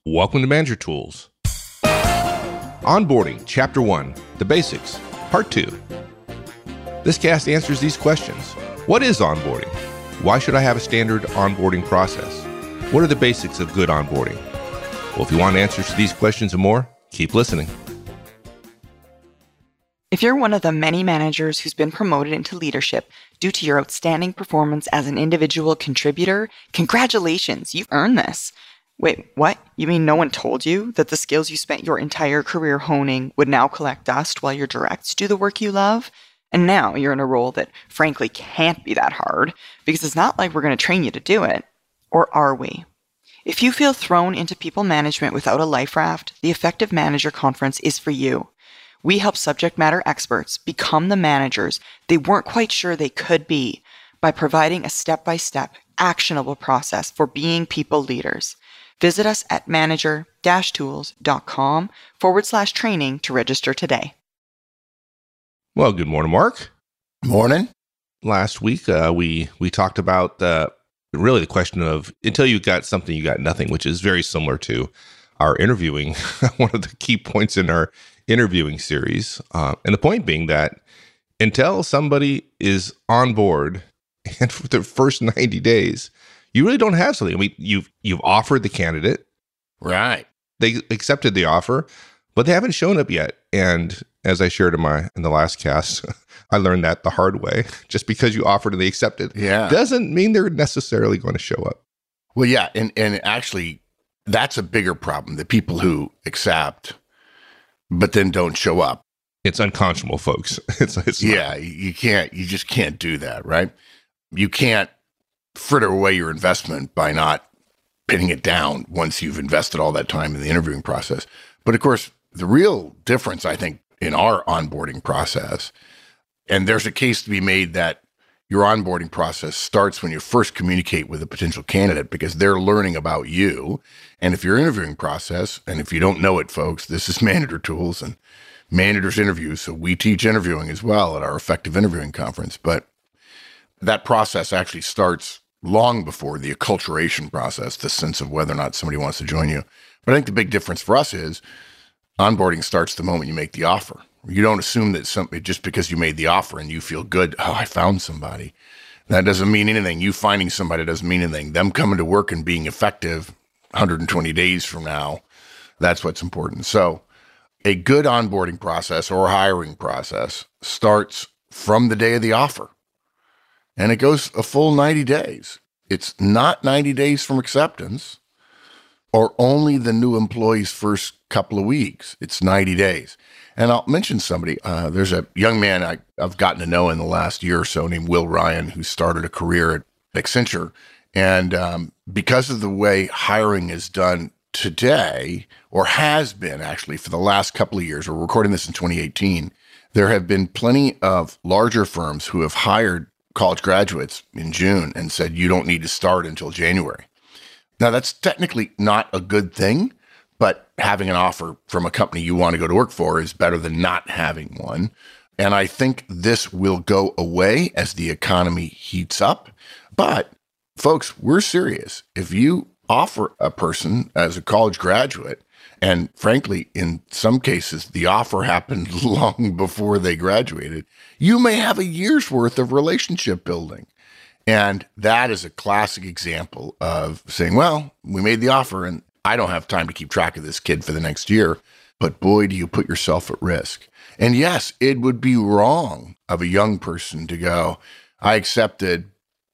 Welcome to Manager Tools. Onboarding, Chapter 1, The Basics, Part 2. This cast answers these questions. What is onboarding? Why should I have a standard onboarding process? What are the basics of good onboarding? Well, if you want answers to these questions and more, keep listening. If you're one of the many managers who's been promoted into leadership due to your outstanding performance as an individual contributor, congratulations, you've earned this. Wait, what? You mean no one told you that the skills you spent your entire career honing would now collect dust while your directs do the work you love? And now you're in a role that frankly can't be that hard because it's not like we're going to train you to do it. Or are we? If you feel thrown into people management without a life raft, the Effective Manager Conference is for you. We help subject matter experts become the managers they weren't quite sure they could be by providing a step-by-step, actionable process for being people leaders. Visit us at manager-tools.com/training to register today. Well, good morning, Mark. Morning. Last week, we talked about really the question of until you got something, you got nothing, which is very similar to our interviewing, one of the key points in our interviewing series. And the point being that until somebody is on board and for the first 90 days, you really don't have something. I mean, you've offered the candidate. Right. They accepted the offer, but they haven't shown up yet. And as I shared in the last cast, I learned that the hard way. Just because you offered and they accepted doesn't mean they're necessarily going to show up. Well, yeah. And actually, that's a bigger problem. The people who accept, but then don't show up. It's unconscionable, folks. It's you just can't do that, right? You can't fritter away your investment by not pinning it down once you've invested all that time in the interviewing process. But of course, the real difference, I think, in our onboarding process, and there's a case to be made that your onboarding process starts when you first communicate with a potential candidate because they're learning about you. And if your interviewing process, and if you don't know it, folks, this is Manager Tools and Managers Interviews. So we teach interviewing as well at our Effective Interviewing Conference. But that process actually starts long before the acculturation process, the sense of whether or not somebody wants to join you. But I think the big difference for us is onboarding starts the moment you make the offer. You don't assume that something just because you made the offer and you feel good, oh, I found somebody. That doesn't mean anything. You finding somebody doesn't mean anything. Them coming to work and being effective 120 days from now, that's what's important. So a good onboarding process or hiring process starts from the day of the offer. And it goes a full 90 days. It's not 90 days from acceptance or only the new employee's first couple of weeks. It's 90 days. And I'll mention somebody. There's a young man I've gotten to know in the last year or so named Will Ryan, who started a career at Accenture. And because of the way hiring is done today, or has been actually for the last couple of years, we're recording this in 2018, there have been plenty of larger firms who have hired college graduates in June and said, you don't need to start until January. Now, that's technically not a good thing, but having an offer from a company you want to go to work for is better than not having one. And I think this will go away as the economy heats up. But folks, we're serious. If you offer a person as a college graduate, and frankly, in some cases, the offer happened long before they graduated, you may have a year's worth of relationship building. And that is a classic example of saying, well, we made the offer and I don't have time to keep track of this kid for the next year, but boy, do you put yourself at risk. And yes, it would be wrong of a young person to go, I accepted,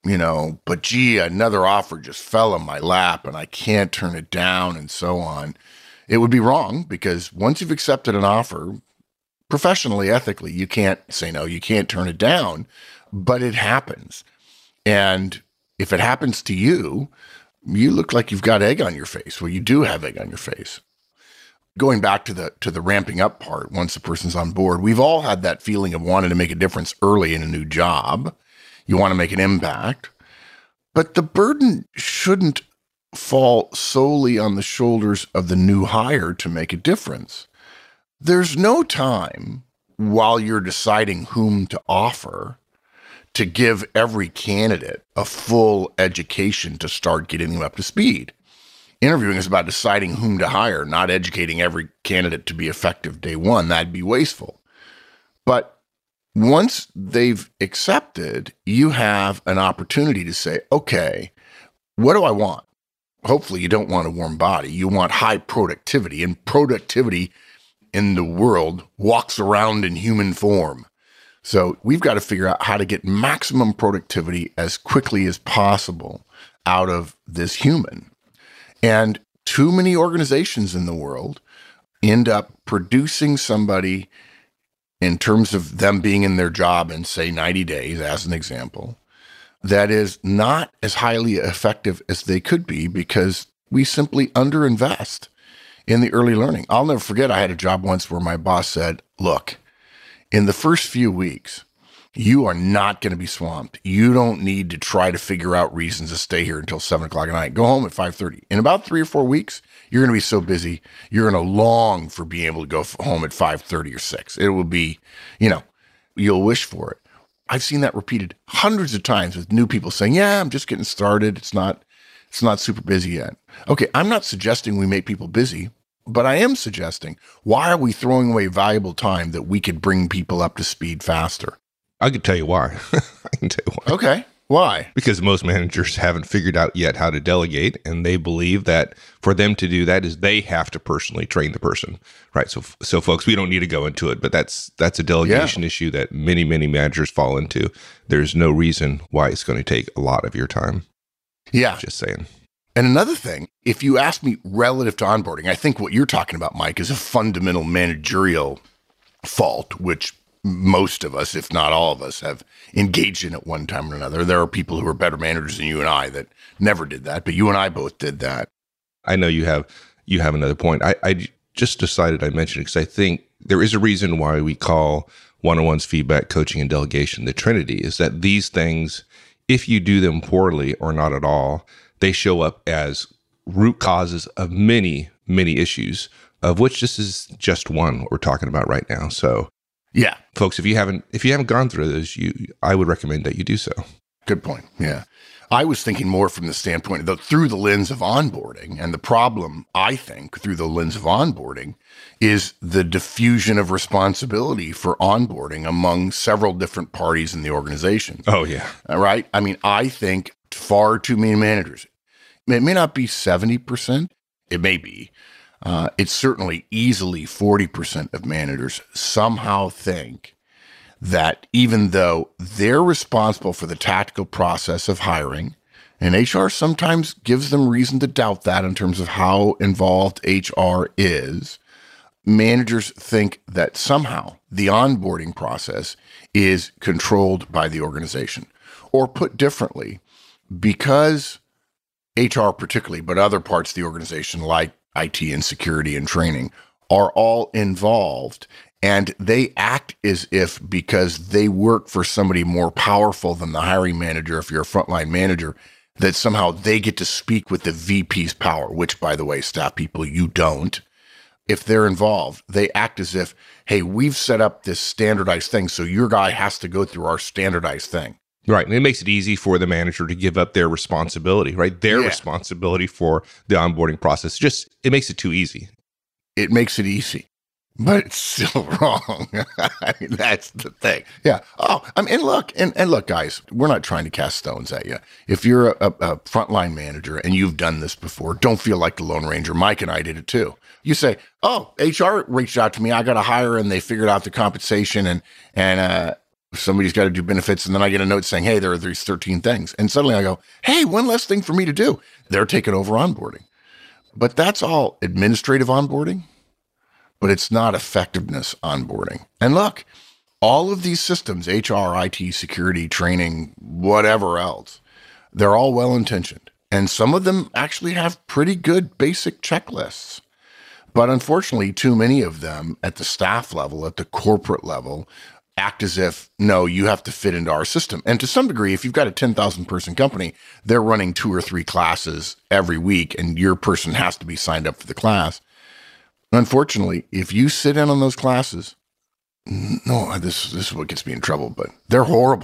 but gee, another offer just fell in my lap and I can't turn it down and so on. It would be wrong because once you've accepted an offer, professionally, ethically, you can't say no, you can't turn it down, but it happens. And if it happens to you, you look like you've got egg on your face. Well, you do have egg on your face. Going back to the ramping up part, once the person's on board, we've all had that feeling of wanting to make a difference early in a new job. You want to make an impact, but the burden shouldn't fall solely on the shoulders of the new hire to make a difference. There's no time while you're deciding whom to offer to give every candidate a full education to start getting them up to speed. Interviewing is about deciding whom to hire, not educating every candidate to be effective day one. That'd be wasteful. But once they've accepted, you have an opportunity to say, okay, what do I want? Hopefully you don't want a warm body. You want high productivity, and productivity in the world walks around in human form. So we've got to figure out how to get maximum productivity as quickly as possible out of this human. And too many organizations in the world end up producing somebody in terms of them being in their job in, say, 90 days, as an example, that is not as highly effective as they could be because we simply underinvest in the early learning. I'll never forget, I had a job once where my boss said, look, in the first few weeks, you are not going to be swamped. You don't need to try to figure out reasons to stay here until 7 o'clock at night. Go home at 5:30. In about 3 or 4 weeks, you're going to be so busy, you're going to long for being able to go home at 5:30 or 6. It will be, you'll wish for it. I've seen that repeated hundreds of times with new people saying, yeah, I'm just getting started. It's not super busy yet. Okay, I'm not suggesting we make people busy, but I am suggesting, why are we throwing away valuable time that we could bring people up to speed faster? I could tell you why. I can tell you why. Okay. Why? Because most managers haven't figured out yet how to delegate, and they believe that for them to do that is they have to personally train the person, right? So folks, we don't need to go into it, but that's a delegation issue that many managers fall into. There's no reason why it's going to take a lot of your time. Yeah. Just saying. And another thing, if you ask me relative to onboarding, I think what you're talking about, Mike, is a fundamental managerial fault, which most of us, if not all of us, have engaged in at one time or another. There are people who are better managers than you and I that never did that, but you and I both did that. I know you have another point. I just decided I mentioned it because I think there is a reason why we call one-on-ones, feedback, coaching, and delegation the Trinity, is that these things, if you do them poorly or not at all, they show up as root causes of many issues, of which this is just one what we're talking about right now. So yeah, folks, if you haven't gone through those, I would recommend that you do so. Good point. Yeah. I was thinking more from the standpoint through the lens of onboarding, and the problem, I think, through the lens of onboarding is the diffusion of responsibility for onboarding among several different parties in the organization. Oh, yeah. All right. I mean, I think far too many managers, it may not be 70%, it may be. It's certainly easily 40% of managers somehow think that even though they're responsible for the tactical process of hiring, and HR sometimes gives them reason to doubt that in terms of how involved HR is, managers think that somehow the onboarding process is controlled by the organization. Or put differently, because HR particularly, but other parts of the organization like IT and security and training are all involved, and they act as if because they work for somebody more powerful than the hiring manager, if you're a frontline manager, that somehow they get to speak with the VP's power, which, by the way, staff people, you don't. If they're involved, they act as if, hey, we've set up this standardized thing, so your guy has to go through our standardized thing. Right. And it makes it easy for the manager to give up their responsibility, right? Their responsibility for the onboarding process. It makes it too easy. It makes it easy, but it's still wrong. I mean, that's the thing. Yeah. Oh, I mean, and look, guys, we're not trying to cast stones at you. If you're a frontline manager and you've done this before, don't feel like the Lone Ranger. Mike and I did it too. You say, oh, HR reached out to me. I got to hire, and they figured out the compensation and somebody's got to do benefits. And then I get a note saying, hey, there are these 13 things. And suddenly I go, hey, one less thing for me to do. They're taking over onboarding. But that's all administrative onboarding, but it's not effectiveness onboarding. And look, all of these systems, HR, IT, security, training, whatever else, they're all well-intentioned. And some of them actually have pretty good basic checklists. But unfortunately, too many of them at the staff level, at the corporate level, act as if, no, you have to fit into our system. And to some degree, if you've got a 10,000 person company, they're running 2 or 3 classes every week, and your person has to be signed up for the class. Unfortunately, if you sit in on those classes, no, this is what gets me in trouble, but they're horrible.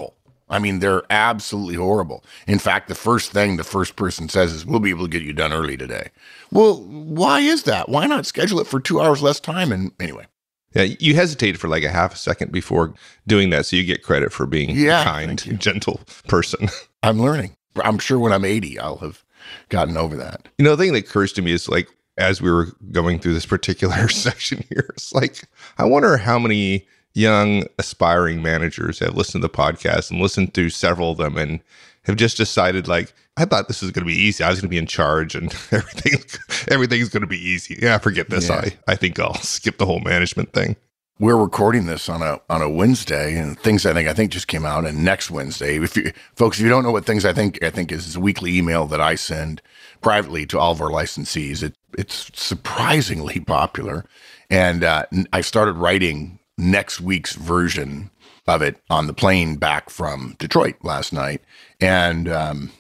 I mean, they're absolutely horrible. In fact, the first thing the first person says is, we'll be able to get you done early today. Well, why is that? Why not schedule it for 2 hours less time? And anyway. Yeah, you hesitated for like a half a second before doing that, so you get credit for being a kind, gentle person. I'm learning. I'm sure when I'm 80, I'll have gotten over that. You know, the thing that occurs to me is like, as we were going through this particular section here, it's like, I wonder how many young aspiring managers have listened to the podcast and listened to several of them and have just decided, like, I thought this was going to be easy. I was going to be in charge and everything's going to be easy. Yeah, forget this. Yeah. I think I'll skip the whole management thing. We're recording this on a Wednesday, and Things I Think just came out. And next Wednesday, if you don't know what Things I think is a weekly email that I send privately to all of our licensees. It's surprisingly popular, and I started writing next week's version of it on the plane back from Detroit last night, and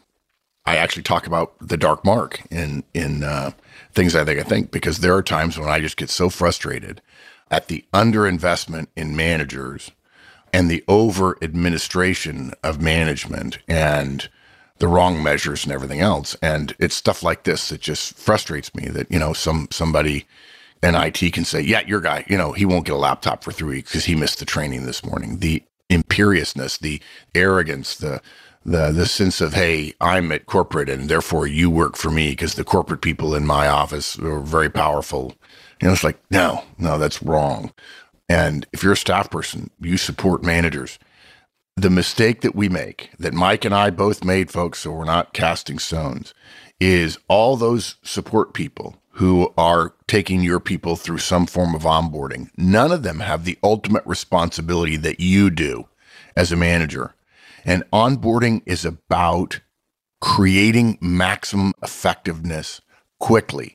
I actually talk about the dark mark in Things I Think, because there are times when I just get so frustrated at the underinvestment in managers and the over administration of management and the wrong measures and everything else. And it's stuff like this that just frustrates me, that, you know, somebody in IT can say, yeah, your guy, you know, he won't get a laptop for 3 weeks because he missed the training this morning. The imperiousness, the arrogance, the sense of, hey, I'm at corporate and therefore you work for me because the corporate people in my office are very powerful. You know, it's like, no, that's wrong. And if you're a staff person, you support managers. The mistake that we make, that Mike and I both made, folks, so we're not casting stones, is all those support people who are taking your people through some form of onboarding. None of them have the ultimate responsibility that you do as a manager. And onboarding is about creating maximum effectiveness quickly.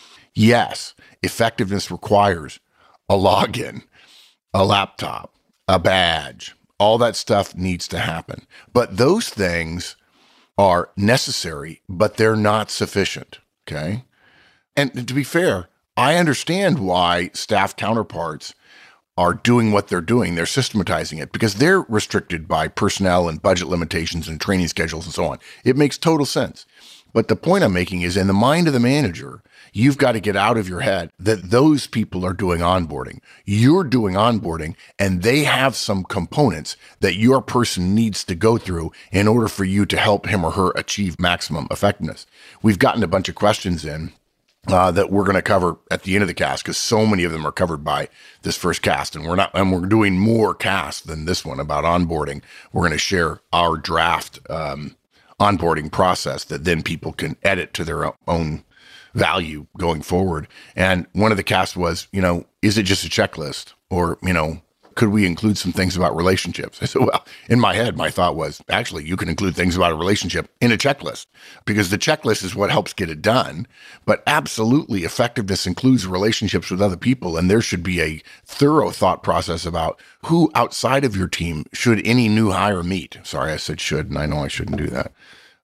Yes, effectiveness requires a login, a laptop, a badge. All that stuff needs to happen. But those things are necessary, but they're not sufficient, okay? And to be fair, I understand why staff counterparts are doing what they're doing. They're systematizing it because they're restricted by personnel and budget limitations and training schedules and so on. It makes total sense. But the point I'm making is, in the mind of the manager, you've got to get out of your head that those people are doing onboarding. You're doing onboarding, and they have some components that your person needs to go through in order for you to help him or her achieve maximum effectiveness. We've gotten a bunch of questions in that we're going to cover at the end of the cast, because so many of them are covered by this first cast, and we're doing more casts than this one about onboarding. We're going to share our draft onboarding process that then people can edit to their own value going forward. And one of the casts was, you know, is it just a checklist, or, you know, could we include some things about relationships? I said, well, in my head, my thought was, actually, you can include things about a relationship in a checklist, because the checklist is what helps get it done. But absolutely, effectiveness includes relationships with other people. And there should be a thorough thought process about who outside of your team should any new hire meet. Sorry, I said should, and I know I shouldn't do that.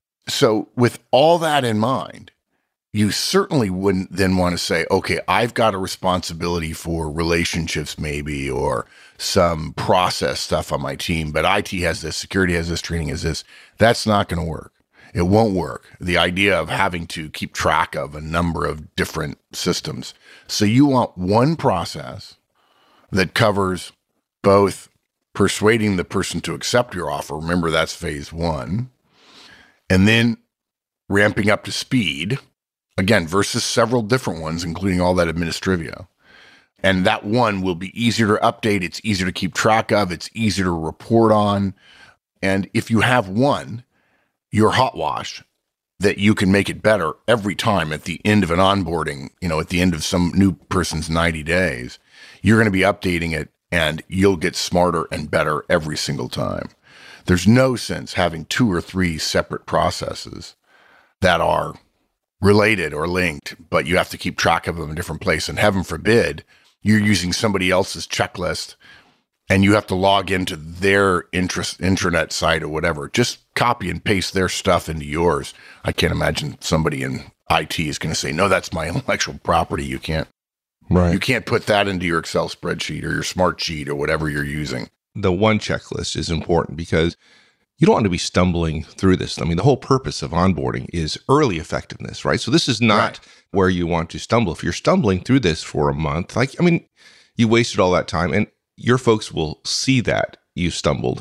So with all that in mind, you certainly wouldn't then want to say, okay, I've got a responsibility for relationships maybe, or some process stuff on my team, but IT has this, security has this, training has this. That's not going to work. It won't work. The idea of having to keep track of a number of different systems. So you want one process that covers both persuading the person to accept your offer. Remember, that's phase one. And then ramping up to speed, again, versus several different ones, including all that administrivia. And that one will be easier to update. It's easier to keep track of. It's easier to report on. And if you have one, your hot wash, that you can make it better every time at the end of an onboarding, you know, at the end of some new person's 90 days, you're going to be updating it, and you'll get smarter and better every single time. There's no sense having 2 or 3 separate processes that are related or linked, but you have to keep track of them in a different place. And heaven forbid, you're using somebody else's checklist and you have to log into their intranet site or whatever. Just copy and paste their stuff into yours. I can't imagine somebody in IT is going to say, no, that's my intellectual property. You can't put that into your Excel spreadsheet or your smart sheet or whatever you're using. The one checklist is important, because you don't want to be stumbling through this. I mean, the whole purpose of onboarding is early effectiveness, right? So this is not where you want to stumble. If you're stumbling through this for a month, you wasted all that time, and your folks will see that you stumbled.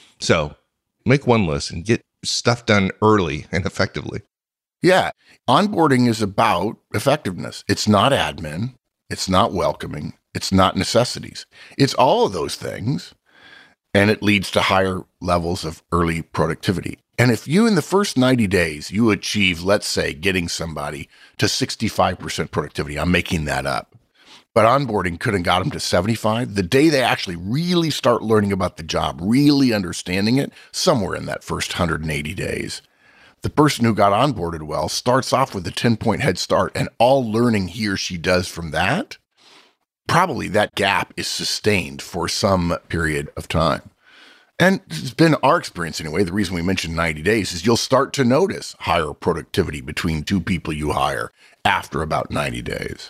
So make one list and get stuff done early and effectively. Yeah. Onboarding is about effectiveness. It's not admin. It's not welcoming. It's not necessities. It's all of those things. And it leads to higher levels of early productivity. And if you, in the first 90 days, you achieve, let's say, getting somebody to 65% productivity, I'm making that up, but onboarding could have got them to 75, the day they actually really start learning about the job, really understanding it, somewhere in that first 180 days, the person who got onboarded well starts off with a 10-point head start, and all learning he or she does from that, probably that gap is sustained for some period of time. And it's been our experience anyway. The reason we mentioned 90 days is you'll start to notice higher productivity between two people you hire after about 90 days.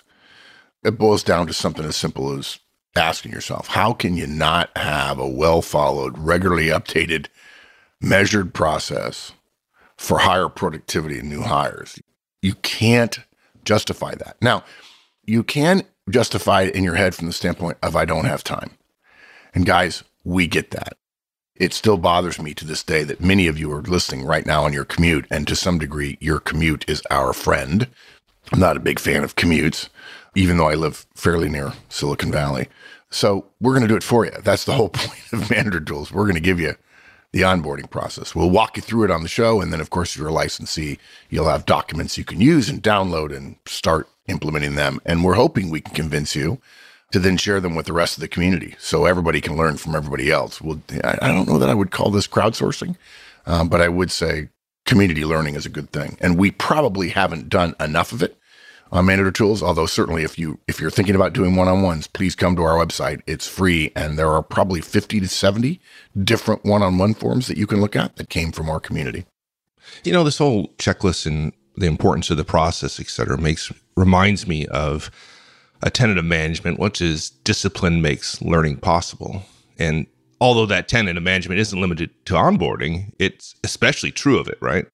It boils down to something as simple as asking yourself, how can you not have a well-followed, regularly updated, measured process for higher productivity in new hires? You can't justify that. Now, you can justify it in your head from the standpoint of, I don't have time. And guys, we get that. It still bothers me to this day that many of you are listening right now on your commute, and to some degree, your commute is our friend. I'm not a big fan of commutes, even though I live fairly near Silicon Valley. So we're going to do it for you. That's the whole point of Manager Tools. We're going to give you the onboarding process. We'll walk you through it on the show. And then, of course, if you're a licensee, you'll have documents you can use and download and start implementing them. And we're hoping we can convince you to then share them with the rest of the community so everybody can learn from everybody else. Well, I don't know that I would call this crowdsourcing, but I would say community learning is a good thing. And we probably haven't done enough of it on Manager Tools, although certainly if you're thinking about doing one-on-ones, please come to our website. It's free, and there are probably 50 to 70 different one-on-one forms that you can look at that came from our community. You know, this whole checklist and the importance of the process, et cetera, reminds me of a tenet of management, which is discipline makes learning possible. And although that tenet of management isn't limited to onboarding, it's especially true of it, right?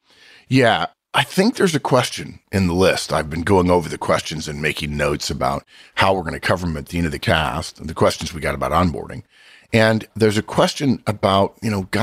Yeah. I think there's a question in the list. I've been going over the questions and making notes about how we're going to cover them at the end of the cast, the questions we got about onboarding. And there's a question about,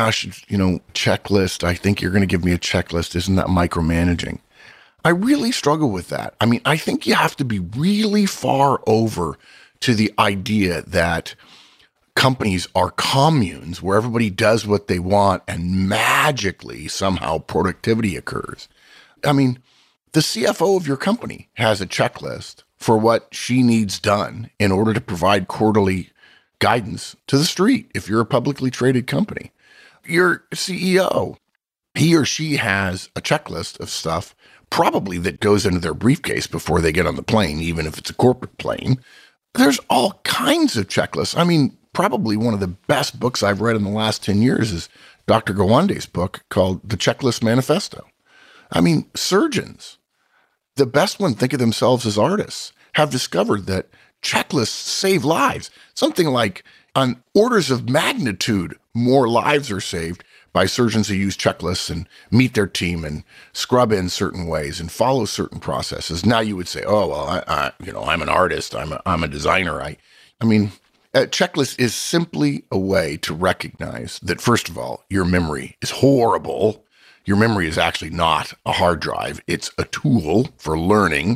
checklist. I think you're going to give me a checklist. Isn't that micromanaging? I really struggle with that. I mean, I think you have to be really far over to the idea that companies are communes where everybody does what they want and magically somehow productivity occurs. I mean, the CFO of your company has a checklist for what she needs done in order to provide quarterly guidance to the street if you're a publicly traded company. Your CEO, he or she has a checklist of stuff probably that goes into their briefcase before they get on the plane, even if it's a corporate plane. There's all kinds of checklists. I mean, probably one of the best books I've read in the last 10 years is Dr. Gawande's book called The Checklist Manifesto. I mean, surgeons, the best one think of themselves as artists, have discovered that checklists save lives. Something like on orders of magnitude more lives are saved by surgeons who use checklists and meet their team and scrub in certain ways and follow certain processes. Now you would say, oh, well, I'm an artist. I'm a designer. I mean, a checklist is simply a way to recognize that, first of all, your memory is horrible. Your memory is actually not a hard drive. It's a tool for learning.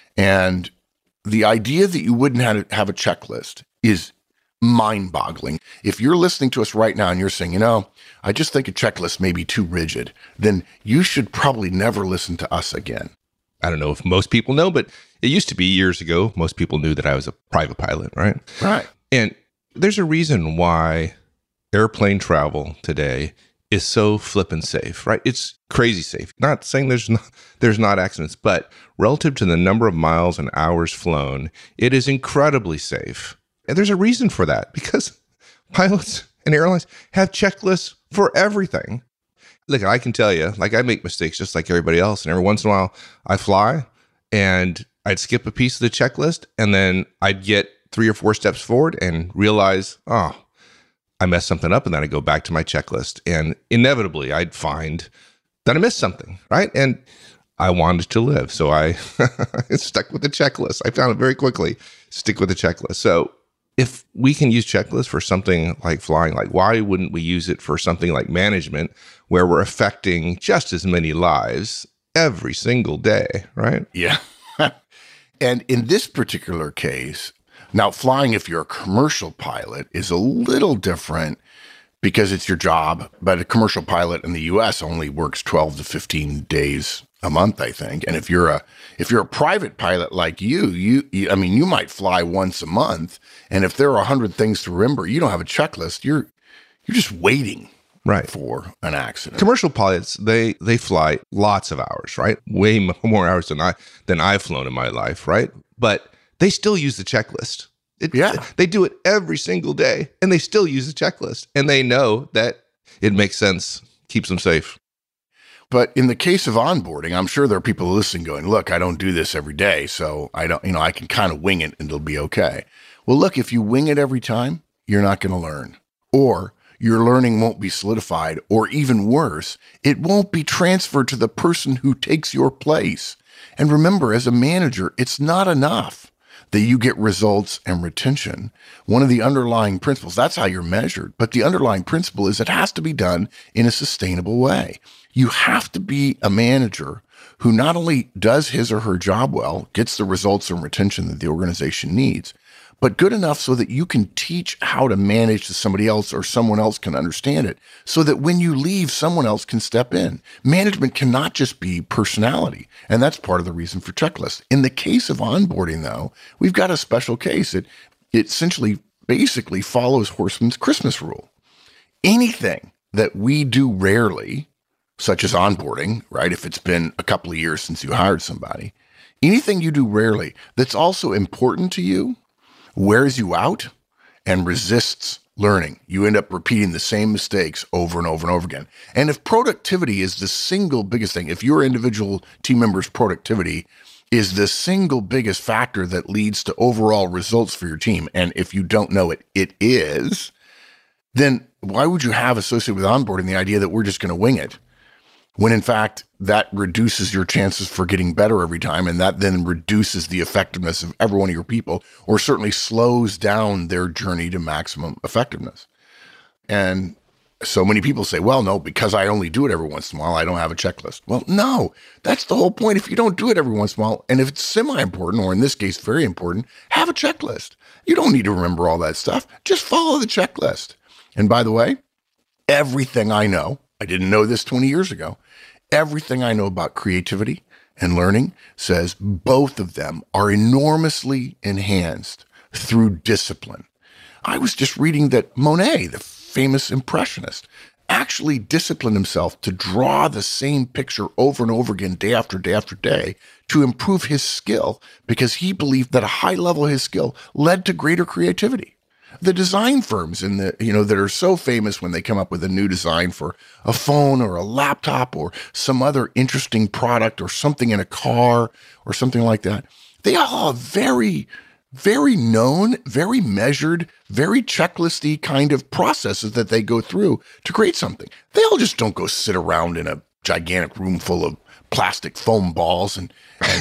And the idea that you wouldn't have a checklist is mind-boggling. If you're listening to us right now and you're saying, I just think a checklist may be too rigid, then you should probably never listen to us again. I don't know if most people know, but it used to be years ago, most people knew that I was a private pilot, right? Right. And there's a reason why airplane travel today is so flippin' safe, right? It's crazy safe. Not saying there's not accidents, but relative to the number of miles and hours flown, it is incredibly safe. And there's a reason for that, because pilots and airlines have checklists for everything. Look, I can tell you, I make mistakes just like everybody else. And every once in a while I fly and I'd skip a piece of the checklist, and then I'd get 3 or 4 steps forward and realize, I mess something up and then I go back to my checklist. And inevitably, I'd find that I missed something, right? And I wanted to live. So I stuck with the checklist. I found it very quickly. Stick with the checklist. So if we can use checklists for something like flying, like why wouldn't we use it for something like management where we're affecting just as many lives every single day, right? Yeah. And in this particular case, now flying, if you're a commercial pilot, is a little different because it's your job, but a commercial pilot in the US only works 12 to 15 days a month, I think. And if you're a private pilot like you might fly once a month, and if there are 100 things to remember, you don't have a checklist. You're just waiting for an accident. Commercial pilots, they fly lots of hours, right? Way more hours than I've flown in my life, right? But they still use the checklist. They do it every single day, and they still use the checklist, and they know that it makes sense, keeps them safe. But in the case of onboarding, I'm sure there are people listening going, look, I don't do this every day, so I can kind of wing it and it'll be okay. Well, look, if you wing it every time, you're not going to learn, or your learning won't be solidified, or even worse, it won't be transferred to the person who takes your place. And remember, as a manager, it's not enough that you get results and retention. One of the underlying principles, that's how you're measured, but the underlying principle is it has to be done in a sustainable way. You have to be a manager who not only does his or her job well, gets the results and retention that the organization needs, but good enough so that you can teach how to manage to somebody else, or someone else can understand it, so that when you leave, someone else can step in. Management cannot just be personality, and that's part of the reason for checklists. In the case of onboarding, though, we've got a special case. It essentially basically follows Horstman's Christmas rule. Anything that we do rarely, such as onboarding, right? If it's been a couple of years since you hired somebody, anything you do rarely that's also important to you wears you out and resists learning. You end up repeating the same mistakes over and over and over again. And if productivity is the single biggest thing, if your individual team member's productivity is the single biggest factor that leads to overall results for your team, and if you don't know it, it is, then why would you have associated with onboarding the idea that we're just going to wing it? When in fact, that reduces your chances for getting better every time, and that then reduces the effectiveness of every one of your people, or certainly slows down their journey to maximum effectiveness. And so many people say, well, no, because I only do it every once in a while, I don't have a checklist. Well, no, that's the whole point. If you don't do it every once in a while, and if it's semi-important, or in this case, very important, have a checklist. You don't need to remember all that stuff. Just follow the checklist. And by the way, everything I know, I didn't know this 20 years ago, everything I know about creativity and learning says both of them are enormously enhanced through discipline. I was just reading that Monet, the famous impressionist, actually disciplined himself to draw the same picture over and over again, day after day after day, to improve his skill, because he believed that a high level of his skill led to greater creativity. The design firms that are so famous when they come up with a new design for a phone or a laptop or some other interesting product or something in a car or something like that, they all have very, very known, very measured, very checklisty kind of processes that they go through to create something. They all just don't go sit around in a gigantic room full of plastic foam balls and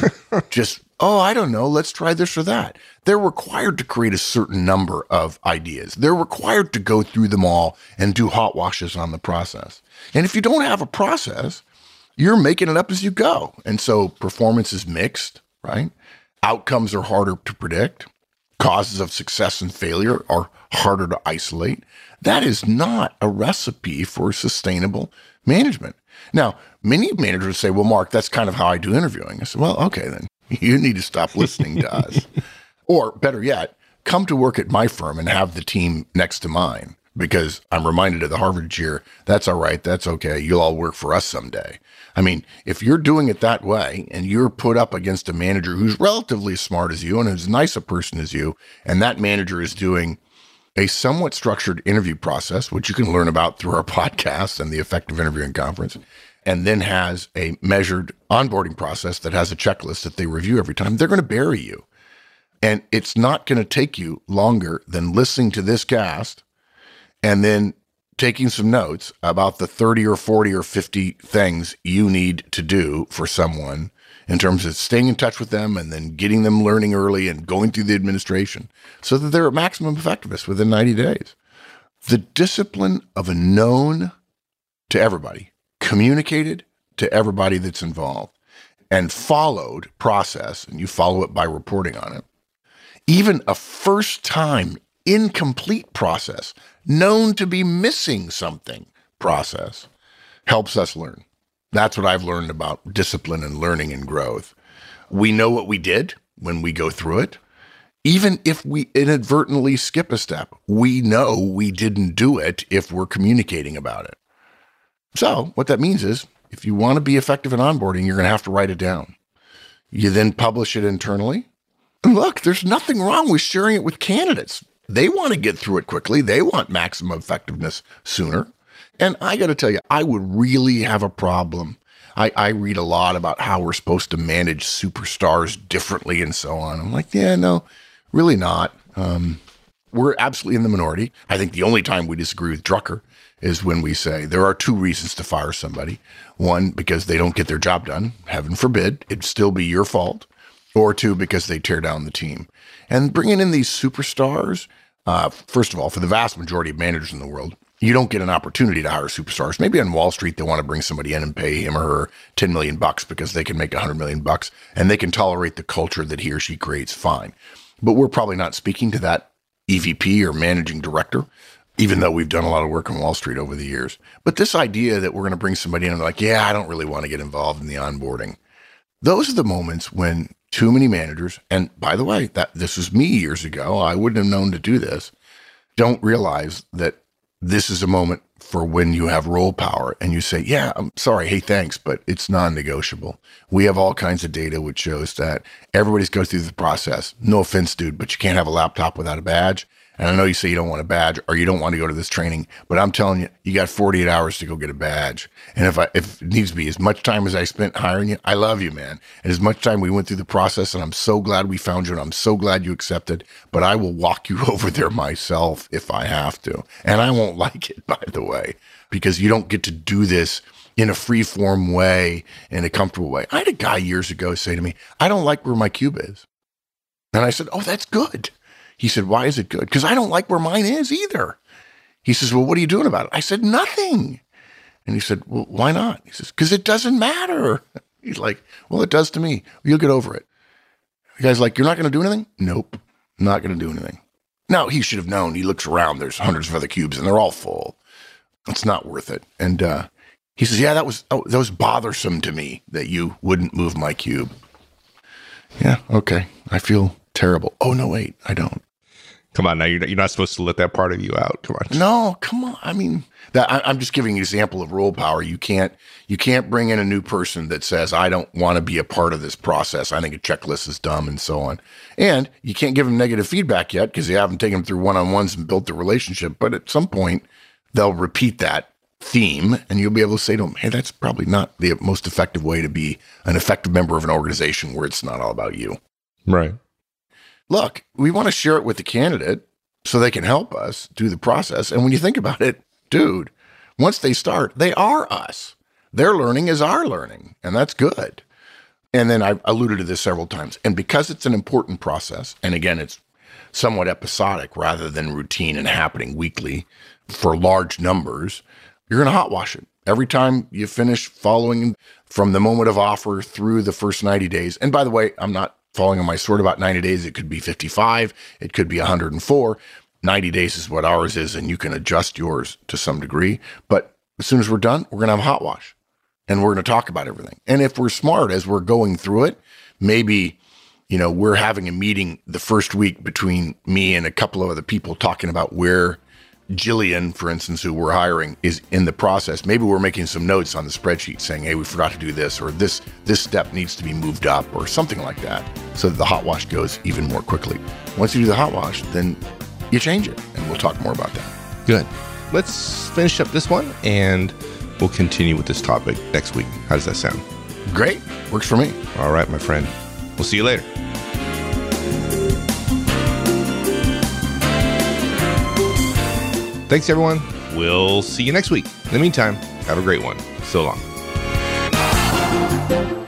just, oh, I don't know, let's try this or that. They're required to create a certain number of ideas. They're required to go through them all and do hot washes on the process. And if you don't have a process, you're making it up as you go. And so performance is mixed, right? Outcomes are harder to predict. Causes of success and failure are harder to isolate. That is not a recipe for sustainable management. Now, many managers say, well, Mark, that's kind of how I do interviewing. I said, well, okay, then you need to stop listening to us. Or better yet, come to work at my firm and have the team next to mine, because I'm reminded of the Harvard cheer. That's all right. That's okay. You'll all work for us someday. I mean, if you're doing it that way and you're put up against a manager who's relatively as smart as you and as nice a person as you, and that manager is doing a somewhat structured interview process, which you can learn about through our podcast and the Effective Interviewing Conference, and then has a measured onboarding process that has a checklist that they review every time, they're going to bury you. And it's not going to take you longer than listening to this cast and then taking some notes about the 30 or 40 or 50 things you need to do for someone in terms of staying in touch with them and then getting them learning early and going through the administration so that they're at maximum effectiveness within 90 days. The discipline of a known to everybody, communicated to everybody that's involved, and followed process, and you follow it by reporting on it. Even a first-time incomplete process, known to be missing something process, helps us learn. That's what I've learned about discipline and learning and growth. We know what we did when we go through it. Even if we inadvertently skip a step, we know we didn't do it if we're communicating about it. So what that means is, if you want to be effective in onboarding, you're going to have to write it down. You then publish it internally. And look, there's nothing wrong with sharing it with candidates. They want to get through it quickly. They want maximum effectiveness sooner. And I got to tell you, I would really have a problem. I read a lot about how we're supposed to manage superstars differently and so on. I'm like, yeah, no, really not. We're absolutely in the minority. I think the only time we disagree with Drucker is when we say there are two reasons to fire somebody. One, because they don't get their job done. Heaven forbid, it'd still be your fault. Or two, because they tear down the team. And bringing in these superstars, first of all, for the vast majority of managers in the world, you don't get an opportunity to hire superstars. Maybe on Wall Street, they want to bring somebody in and pay him or her $10 million because they can make $100 million and they can tolerate the culture that he or she creates, fine. But we're probably not speaking to that EVP or managing director, even though we've done a lot of work on Wall Street over the years. But this idea that we're going to bring somebody in and they're like, yeah, I don't really want to get involved in the onboarding. Those are the moments when too many managers, and by the way, that this was me years ago, I wouldn't have known to do this, don't realize that this is a moment for when you have role power and you say, yeah, I'm sorry, hey, thanks, but it's non-negotiable. We have all kinds of data which shows that everybody's goes through the process. No offense, dude, but you can't have a laptop without a badge. And I know you say you don't want a badge or you don't want to go to this training, but I'm telling you, you got 48 hours to go get a badge. And if it needs to be as much time as I spent hiring you, I love you, man. And as much time we went through the process, and I'm so glad we found you, and I'm so glad you accepted, but I will walk you over there myself if I have to. And I won't like it, by the way, because you don't get to do this in a free-form way, in a comfortable way. I had a guy years ago say to me, I don't like where my cube is. And I said, oh, that's good. He said, why is it good? Because I don't like where mine is either. He says, well, what are you doing about it? I said, nothing. And he said, well, why not? He says, because it doesn't matter. He's like, well, it does to me. You'll get over it. The guy's like, you're not going to do anything? Nope, not going to do anything. Now, he should have known. He looks around. There's hundreds of other cubes, and they're all full. It's not worth it. And he says, yeah, that was bothersome to me that you wouldn't move my cube. Yeah, okay. I feel terrible. Oh, no, wait, I don't. Come on, now you're not supposed to let that part of you out. Come on. No, come on. I mean, I'm just giving you an example of role power. You can't bring in a new person that says, I don't want to be a part of this process. I think a checklist is dumb and so on. And you can't give them negative feedback yet because you haven't taken them through one-on-ones and built the relationship. But at some point, they'll repeat that theme and you'll be able to say to them, hey, that's probably not the most effective way to be an effective member of an organization where it's not all about you. Right. Look, we want to share it with the candidate so they can help us do the process. And when you think about it, dude, once they start, they are us. Their learning is our learning, and that's good. And then I've alluded to this several times. And because it's an important process, and again, it's somewhat episodic rather than routine and happening weekly for large numbers, you're going to hot wash it. Every time you finish following from the moment of offer through the first 90 days. And by the way, I'm not following on my sword about 90 days. It could be 55. It could be 104. 90 days is what ours is, and you can adjust yours to some degree. But as soon as we're done, we're going to have a hot wash, and we're going to talk about everything. And if we're smart as we're going through it, maybe, we're having a meeting the first week between me and a couple of other people talking about where Jillian, for instance, who we're hiring, is in the process. Maybe we're making some notes on the spreadsheet saying, hey, we forgot to do this, or this step needs to be moved up, or something like that, so that the hot wash goes even more quickly. Once you do the hot wash, then you change it, and we'll talk more about that. Good. Let's finish up this one, and we'll continue with this topic next week. How does that sound? Great. Works for me. All right, my friend. We'll see you later. Thanks, everyone. We'll see you next week. In the meantime, have a great one. So long.